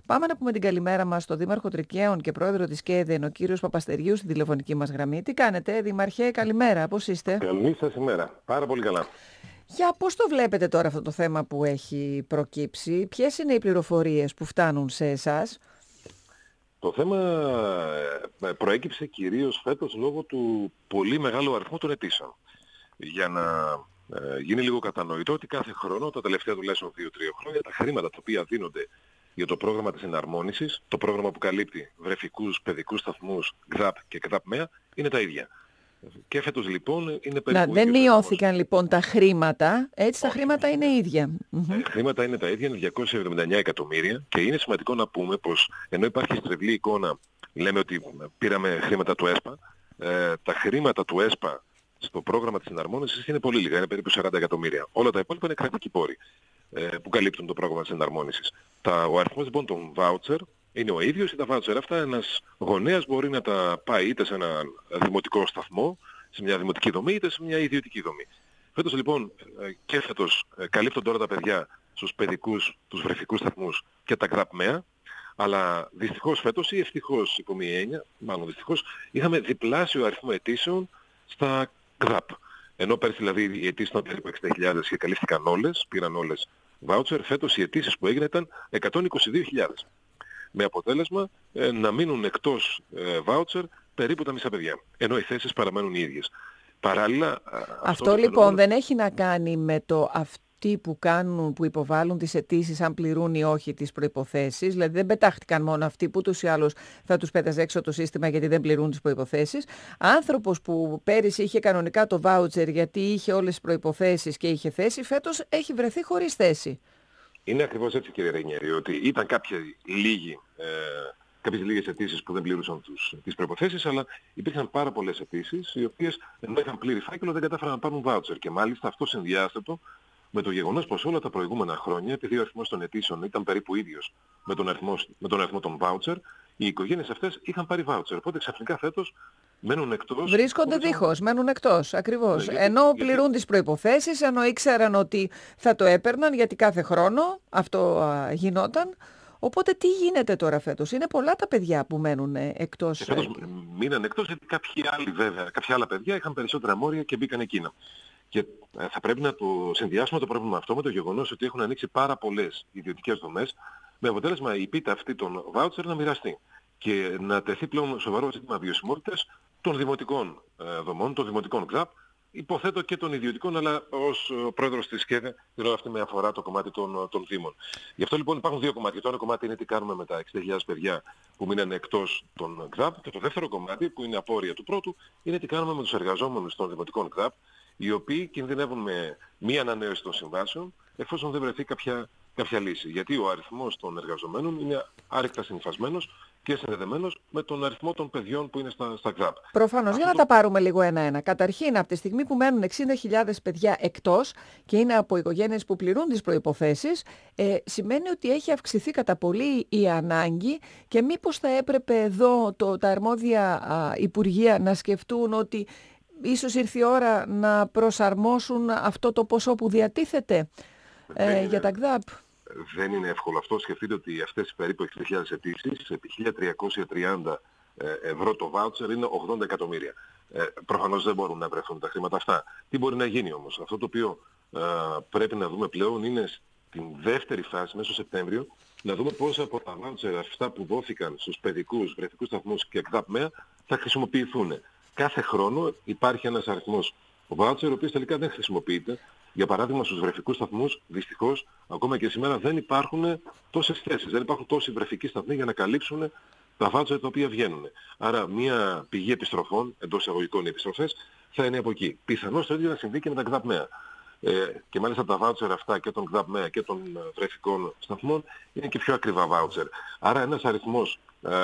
Πάμε να πούμε την καλημέρα μας στον Δήμαρχο Τρικαίων και πρόεδρο της ΚΕΔΕ, ο κύριος Παπαστεριού, στη τηλεφωνική μας γραμμή. Τι κάνετε, Δήμαρχε, καλημέρα, πώς είστε? Καλή σας ημέρα. Πάρα πολύ καλά. Για πώς το βλέπετε τώρα αυτό το θέμα που έχει προκύψει, ποιες είναι οι πληροφορίες που φτάνουν σε εσάς? Το θέμα προέκυψε κυρίως φέτος λόγω του πολύ μεγάλου αριθμού των αιτήσεων. Για να γίνει λίγο κατανοητό ότι κάθε χρόνο, τα τελευταία τουλάχιστον 2-3 χρόνια, τα χρήματα τα οποία δίνονται για το πρόγραμμα της εναρμόνισης, το πρόγραμμα που καλύπτει βρεφικούς, παιδικούς σταθμούς, ΚΔΑΠ και ΚΔΑΠ-ΜΕΑ, είναι τα ίδια. Και φέτος λοιπόν είναι περίπου... Δεν μειώθηκαν λοιπόν τα χρήματα, έτσι τα χρήματα είναι ίδια. Τα χρήματα είναι τα ίδια, είναι 279 εκατομμύρια και είναι σημαντικό να πούμε πως ενώ υπάρχει στρεβλή εικόνα, λέμε ότι πήραμε χρήματα του ΕΣΠΑ, τα χρήματα του ΕΣΠΑ στο πρόγραμμα της εναρμόνισης είναι πολύ λίγα, είναι περίπου 40 εκατομμύρια. Όλα τα υπόλοιπα είναι κρατικοί πόροι που καλύπτουν το πρόγραμμα της εναρμόνισης. Ο αριθμός λοιπόν των voucher είναι ο ίδιος, ή τα voucher αυτά ένας γονέας μπορεί να τα πάει είτε σε ένα δημοτικό σταθμό, σε μια δημοτική δομή, είτε σε μια ιδιωτική δομή. Φέτος λοιπόν και φέτος καλύπτονται όλα τα παιδιά στους παιδικούς, τους βρεφικούς σταθμούς και τα ΚΔΑΠ-ΜΕΑ, αλλά δυστυχώς φέτος ή ευτυχώς υπό μία έννοια, μάλλον δυστυχώς, είχαμε διπλάσιο αριθμό αιτήσεων στα ΚΔΑΠ. Ενώ πέρσι δηλαδή οι αιτήσεις ήταν περίπου 60.000 και καλύφθηκαν όλες, πήραν όλες voucher, φέτος οι αιτήσεις που έγιναν ήταν 122.000. Με αποτέλεσμα να μείνουν εκτός voucher περίπου τα μισά παιδιά, ενώ οι θέσεις παραμένουν οι ίδιες. Παράλληλα... Αυτό λοιπόν δεν έχει να κάνει με το αυτοί που υποβάλλουν τις αιτήσεις αν πληρούν ή όχι τις προϋποθέσεις, δηλαδή δεν πετάχτηκαν μόνο αυτοί που ούτως ή άλλως θα τους πέταζε έξω το σύστημα γιατί δεν πληρούν τις προϋποθέσεις. Άνθρωπος που πέρυσι είχε κανονικά το voucher γιατί είχε όλες τις προϋποθέσεις και είχε θέση, φέτος έχει βρεθεί χωρίς θέση. Είναι ακριβώς έτσι, κύριε Ρενιέρη, ότι ήταν κάποιες λίγες αιτήσεις που δεν πληρούσαν τις προϋποθέσεις, αλλά υπήρχαν πάρα πολλές αιτήσεις οι οποίες ενώ είχαν πλήρη φάκελο δεν κατάφεραν να πάρουν voucher. Και μάλιστα αυτό συνδυάζεται με το γεγονός πως όλα τα προηγούμενα χρόνια, επειδή ο αριθμός των αιτήσεων ήταν περίπου ίδιος με τον αριθμό των voucher, οι οικογένειες αυτές είχαν πάρει voucher. Οπότε ξαφνικά φέτος μένουν εκτός. Βρίσκονται δίχως, μένουν εκτός, ακριβώς. Ενώ πληρούν τις προϋποθέσεις, ενώ ήξεραν ότι θα το έπαιρναν, γιατί κάθε χρόνο αυτό γινόταν. Οπότε τι γίνεται τώρα φέτος? Είναι πολλά τα παιδιά που μένουν εκτός. Φέτος μείναν εκτός γιατί κάποια άλλα παιδιά είχαν περισσότερα μόρια και μπήκαν εκείνα. Και θα πρέπει να το συνδυάσουμε το πρόβλημα αυτό με το γεγονός ότι έχουν ανοίξει πάρα πολλές ιδιωτικές δομές, με αποτέλεσμα η πίτα αυτή των voucher να μοιραστεί και να τεθεί πλέον σοβαρό ζήτημα βιωσιμότητας των δημοτικών δομών, των δημοτικών ΚΔΑΠ, υποθέτω και των ιδιωτικών, αλλά ως πρόεδρος της ΚΕΔΕ την ώρα αυτή με αφορά το κομμάτι των Δήμων. Γι' αυτό λοιπόν υπάρχουν δύο κομμάτια. Το ένα κομμάτι είναι τι κάνουμε με τα 60.000 παιδιά που μείναν εκτός των ΚΔΑΠ, και το δεύτερο κομμάτι, που είναι απόρρια του πρώτου, είναι τι κάνουμε με τους εργαζόμενους των δημοτικών ΚΔΑΠ, οι οποίοι κινδυνεύουν με μία ανανέωση των συμβάσεων εφόσον δεν βρεθεί κάποια λύση. Γιατί ο αριθμός των εργαζομένων είναι άρρηκτα συνυφασμένος και συνδεδεμένος με τον αριθμό των παιδιών που είναι στα ΚΔΑΠ. Προφανώς, για να τα πάρουμε λίγο ένα-ένα. Καταρχήν, από τη στιγμή που μένουν 60.000 παιδιά εκτός και είναι από οικογένειες που πληρούν τις προϋποθέσεις, σημαίνει ότι έχει αυξηθεί κατά πολύ η ανάγκη και μήπως θα έπρεπε εδώ τα αρμόδια υπουργεία να σκεφτούν ότι ίσως ήρθε η ώρα να προσαρμόσουν αυτό το ποσό που διατίθεται για τα ΚΔΑΠ. Δεν είναι εύκολο αυτό. Σκεφτείτε ότι αυτές οι περίπου 60.000 αιτήσεις επί 1.330 ευρώ το voucher είναι 80 εκατομμύρια. Προφανώς δεν μπορούν να βρεθούν τα χρήματα αυτά. Τι μπορεί να γίνει όμως? Αυτό το οποίο πρέπει να δούμε πλέον είναι στην δεύτερη φάση, μέσα στο Σεπτέμβριο, να δούμε πόσα από τα voucher αυτά που δόθηκαν στους παιδικούς, βρεφικούς σταθμούς και ΚΔΑΠ-ΜΕΑ θα χρησιμοποιηθούν. Κάθε χρόνο υπάρχει ένας αριθμός voucher, ο οποίος τελικά δεν χρησιμοποιείται. Για παράδειγμα, στους βρεφικούς σταθμούς, δυστυχώς, ακόμα και σήμερα δεν υπάρχουν τόσες θέσεις. Δεν υπάρχουν τόσοι βρεφικοί σταθμοί για να καλύψουν τα voucher τα οποία βγαίνουν. Άρα, μια πηγή επιστροφών, εντός εισαγωγικών οι επιστροφές, θα είναι από εκεί. Πιθανώς το ίδιο να συμβεί και με τα ΚΔΑΠ-ΜΕΑ. Και μάλιστα τα voucher αυτά και των ΚΔΑΠ-ΜΕΑ και των βρεφικών σταθμών είναι και πιο ακριβά voucher. Άρα, ένας αριθμός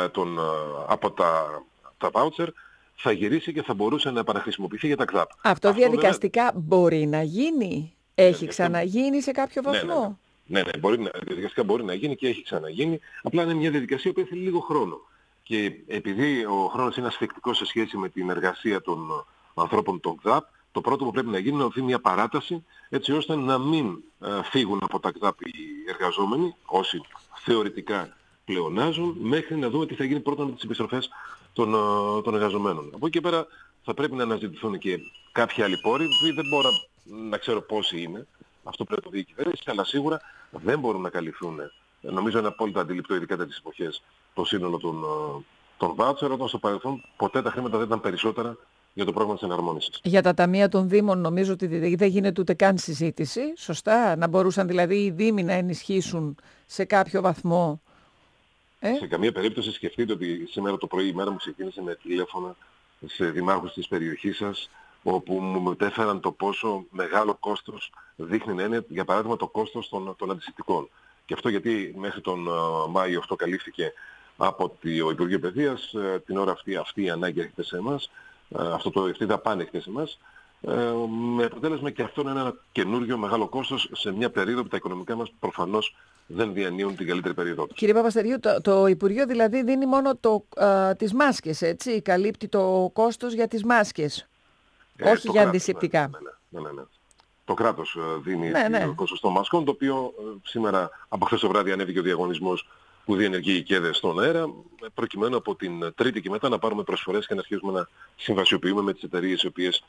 από τα voucher θα γυρίσει και θα μπορούσε να επαναχρησιμοποιηθεί για τα ΚΔΑΠ. Αυτό διαδικαστικά μπορεί να γίνει? Έχει ξαναγίνει σε κάποιο βαθμό? Ναι, διαδικαστικά μπορεί να γίνει και έχει ξαναγίνει. Απλά είναι μια διαδικασία που θέλει λίγο χρόνο. Και επειδή ο χρόνος είναι ασφικτικός σε σχέση με την εργασία των ανθρώπων των ΚΔΑΠ, το πρώτο που πρέπει να γίνει είναι να δοθεί μια παράταση, έτσι ώστε να μην φύγουν από τα ΚΔΑΠ οι εργαζόμενοι, όσοι θεωρητικά πλεονάζουν μέχρι να δούμε τι θα γίνει πρώτα με τις επιστροφές των εργαζομένων. Από εκεί και πέρα θα πρέπει να αναζητηθούν και κάποιοι άλλοι πόροι, δεν μπορώ να ξέρω πόσοι είναι, αυτό πρέπει να το δει η κυβέρνηση, αλλά σίγουρα δεν μπορούν να καλυφθούν. Νομίζω είναι απόλυτα αντιληπτό, ειδικά τέτοιες εποχές, το σύνολο των βάουτσερ, όταν στο παρελθόν ποτέ τα χρήματα δεν ήταν περισσότερα για το πρόγραμμα της εναρμόνισης. Για τα ταμεία των Δήμων νομίζω ότι δεν γίνεται ούτε καν συζήτηση. Σωστά, να μπορούσαν δηλαδή οι Δήμοι να ενισχύσουν σε κάποιο βαθμό. Σε καμία περίπτωση σκεφτείτε ότι σήμερα το πρωί η μέρα μου ξεκίνησε με τηλέφωνα σε δημάρχους της περιοχής σας, όπου μου μετέφεραν το πόσο μεγάλο κόστος δείχνει να είναι, για παράδειγμα, το κόστος των αντισηπτικών. Και αυτό γιατί μέχρι τον Μάιο αυτό καλύφθηκε από το Υπουργείο Παιδείας, την ώρα αυτή η ανάγκη έρχεται σε εμάς, αυτή η δαπάνη έρχεται σε εμάς, με αποτέλεσμα και αυτό να είναι ένα καινούριο μεγάλο κόστος σε μια περίοδο που τα οικονομικά μας προφανώς δεν διανύουν την καλύτερη περίοδο τους. Κύριε Παπαστεριού, το Υπουργείο δηλαδή δίνει μόνο τις μάσκες, έτσι, καλύπτει το κόστος για τις μάσκες, όχι για αντισηπτικά. Ναι. Το κράτος δίνει το κόστος των μασκών, το οποίο σήμερα από χθες το βράδυ ανέβηκε ο διαγωνισμός που διενεργεί η ΚΕΔΕ στον αέρα, προκειμένου από την Τρίτη και μετά να πάρουμε προσφορές και να αρχίσουμε να συμβασιοποιούμε με τις εταιρείες οι οποίες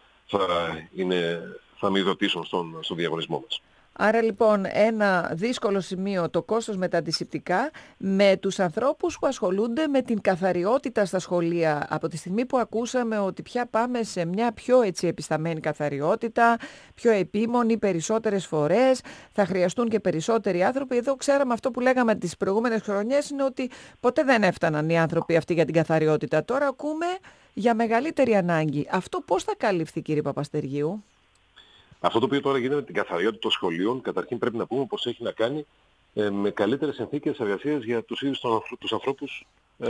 θα μηδοτήσουν στον διαγωνισμό μας. Άρα λοιπόν ένα δύσκολο σημείο το κόστος με τα αντισηπτικά, με τους ανθρώπους που ασχολούνται με την καθαριότητα στα σχολεία. Από τη στιγμή που ακούσαμε ότι πια πάμε σε μια πιο επισταμένη καθαριότητα, πιο επίμονη, περισσότερες φορές, θα χρειαστούν και περισσότεροι άνθρωποι. Εδώ ξέραμε αυτό που λέγαμε τις προηγούμενες χρονιές, είναι ότι ποτέ δεν έφταναν οι άνθρωποι αυτοί για την καθαριότητα. Τώρα ακούμε για μεγαλύτερη ανάγκη. Αυτό πώς θα καλυφθεί, κύριε Παπαστεργίου? Αυτό το οποίο τώρα γίνεται με την καθαριότητα των σχολείων, καταρχήν πρέπει να πούμε πως έχει να κάνει με καλύτερες συνθήκες εργασίας για τους ίδιους τους ανθρώπους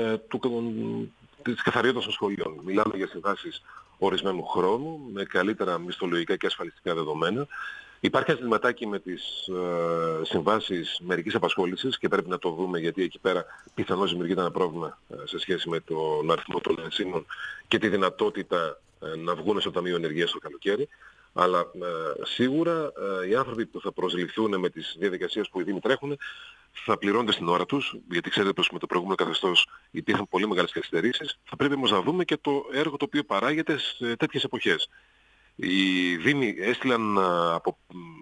της καθαριότητας των σχολείων. Μιλάμε για συμβάσεις ορισμένου χρόνου, με καλύτερα μισθολογικά και ασφαλιστικά δεδομένα. Υπάρχει ένα ζητηματάκι με τις συμβάσεις μερικής απασχόλησης και πρέπει να το δούμε, γιατί εκεί πέρα πιθανώς δημιουργείται ένα πρόβλημα σε σχέση με τον αριθμό των ενσύμων και τη δυνατότητα να βγουν στο Ταμείο Ενεργείας το καλοκαίρι. Αλλά σίγουρα οι άνθρωποι που θα προσληφθούν με τις διαδικασίες που οι Δήμοι τρέχουν θα πληρώνονται στην ώρα τους, γιατί ξέρετε πως με το προηγούμενο καθεστώς υπήρχαν πολύ μεγάλες καθυστερήσεις. Θα πρέπει όμως να δούμε και το έργο το οποίο παράγεται σε τέτοιες εποχές. Οι Δήμοι έστειλαν από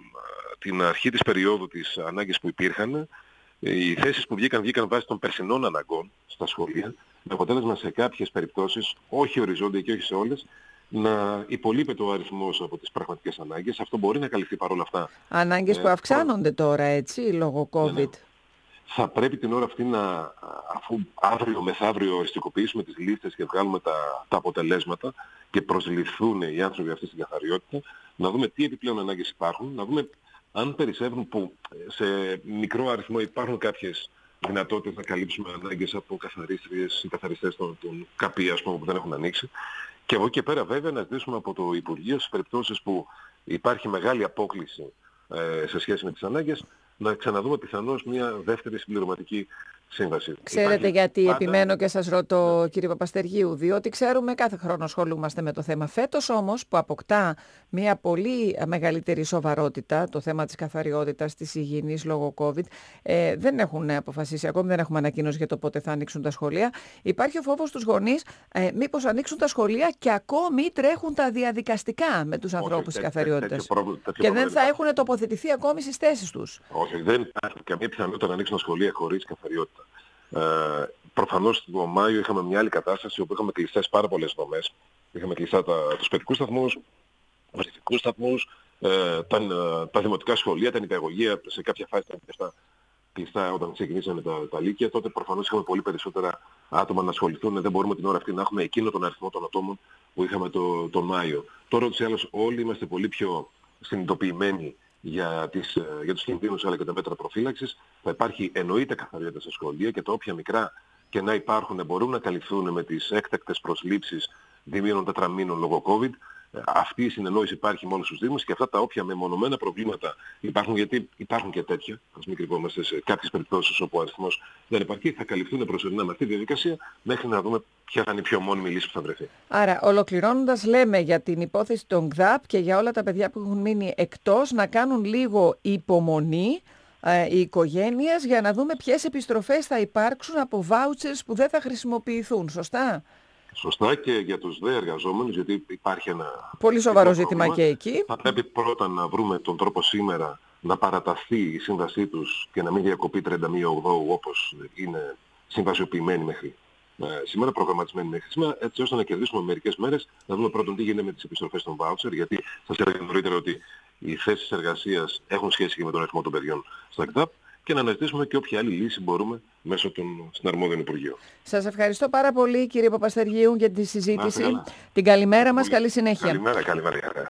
την αρχή της περίοδου τις ανάγκες που υπήρχαν. Οι θέσεις που βγήκαν βάσει των περσινών αναγκών στα σχολεία, με αποτέλεσμα σε κάποιες περιπτώσεις, όχι οριζόντια και όχι σε όλες, να υπολείπεται ο αριθμός από τις πραγματικές ανάγκες. Αυτό μπορεί να καλυφθεί παρόλα αυτά. Ανάγκες που αυξάνονται τώρα, έτσι, λόγω COVID. Ναι. Θα πρέπει την ώρα αυτή αφού αύριο μεθαύριο οριστικοποιήσουμε τις λίστες και βγάλουμε τα αποτελέσματα και προσληφθούν οι άνθρωποι αυτοί στην καθαριότητα, να δούμε τι επιπλέον ανάγκες υπάρχουν, να δούμε αν περισσεύουν, που σε μικρό αριθμό υπάρχουν κάποιες δυνατότητες να καλύψουμε ανάγκες από καθαρίστριες ή καθαριστές των ΚΑΠΗ, ας πούμε, που δεν έχουν ανοίξει. Και από εκεί και πέρα βέβαια να ζητήσουμε από το Υπουργείο στις περιπτώσεις που υπάρχει μεγάλη απόκλιση σε σχέση με τις ανάγκες, να ξαναδούμε πιθανώς μια δεύτερη συμπληρωματική σύμβαση. Ξέρετε γιατί επιμένω και σας ρωτώ, κύριε Παπαστεργίου, διότι ξέρουμε κάθε χρόνο ασχολούμαστε με το θέμα. Φέτος όμως που αποκτά μια πολύ μεγαλύτερη σοβαρότητα το θέμα της καθαριότητας, της υγιεινής λόγω COVID, δεν έχουν αποφασίσει, ακόμη δεν έχουμε ανακοίνωση για το πότε θα ανοίξουν τα σχολεία. Υπάρχει ο φόβος στους γονείς μήπως ανοίξουν τα σχολεία και ακόμη τρέχουν τα διαδικαστικά με τους ανθρώπους της καθαριότητας και δεν θα έχουν τοποθετηθεί ακόμη στις θέσεις τους. Όχι, δεν υπάρχει καμία πιθανότητα να ανοίξουν τα σχολεία χωρίς καθαριότητα. Προφανώς το Μάιο είχαμε μια άλλη κατάσταση όπου είχαμε κλειστές πάρα πολλές δομές. Είχαμε κλειστά τους παιδικούς σταθμούς, τους αστυνομικούς σταθμούς, τα δημοτικά σχολεία, τα νηπιαγωγεία, σε κάποια φάση ήταν κλειστά όταν ξεκινήσαμε τα λύκεια. Τότε προφανώς είχαμε πολύ περισσότερα άτομα να ασχοληθούν. Δεν μπορούμε την ώρα αυτή να έχουμε εκείνο τον αριθμό των ατόμων που είχαμε τον Μάιο. Τώρα ούτως ή άλλως όλοι είμαστε πολύ πιο συνειδητοποιημένοι για τους κινδύνους αλλά και τα μέτρα προφύλαξης. Θα υπάρχει εννοείται καθαριότητα στα σχολεία και τα όποια μικρά και να υπάρχουν μπορούν να καλυφθούν με τις έκτακτες προσλήψεις διμήνων τετραμήνων λόγω COVID. Αυτή η συνεννόηση υπάρχει μόνο στους Δήμους και αυτά τα όποια μεμονωμένα προβλήματα υπάρχουν, γιατί υπάρχουν και τέτοια, ας μην κρυβόμαστε, σε κάποιες περιπτώσεις όπου ο αριθμός δεν υπάρχει, θα καλυφθούν προσωρινά με αυτή τη διαδικασία μέχρι να δούμε ποια θα είναι η πιο μόνιμη λύση που θα βρεθεί. Άρα, ολοκληρώνοντας, λέμε για την υπόθεση των ΚΔΑΠ και για όλα τα παιδιά που έχουν μείνει εκτός να κάνουν λίγο υπομονή, οι οικογένειες για να δούμε ποιες επιστροφές θα υπάρξουν από vouchers που δεν θα χρησιμοποιηθούν. Σωστά? Σωστά, και για τους δε εργαζόμενους, γιατί υπάρχει ένα πολύ σοβαρό ζήτημα και εκεί. Θα πρέπει πρώτα να βρούμε τον τρόπο σήμερα να παραταθεί η σύμβασή τους και να μην διακοπεί 31 Οκτώβρου όπως είναι συμβασιοποιημένη μέχρι σήμερα, προγραμματισμένη μέχρι σήμερα, έτσι ώστε να κερδίσουμε μερικές μέρες, να δούμε πρώτον τι γίνεται με τις επιστροφές των voucher, γιατί σας έλεγα νωρίτερα ότι οι θέσεις εργασίας έχουν σχέση και με τον αριθμό των παιδιών στο ΕΚΤΑΠ, και να αναζητήσουμε και όποια άλλη λύση μπορούμε μέσω των συναρμόδιων Υπουργείων. Σας ευχαριστώ πάρα πολύ, κύριε Παπαστεργίου, για τη συζήτηση. Την καλημέρα μας, καλή συνέχεια. Καλημέρα.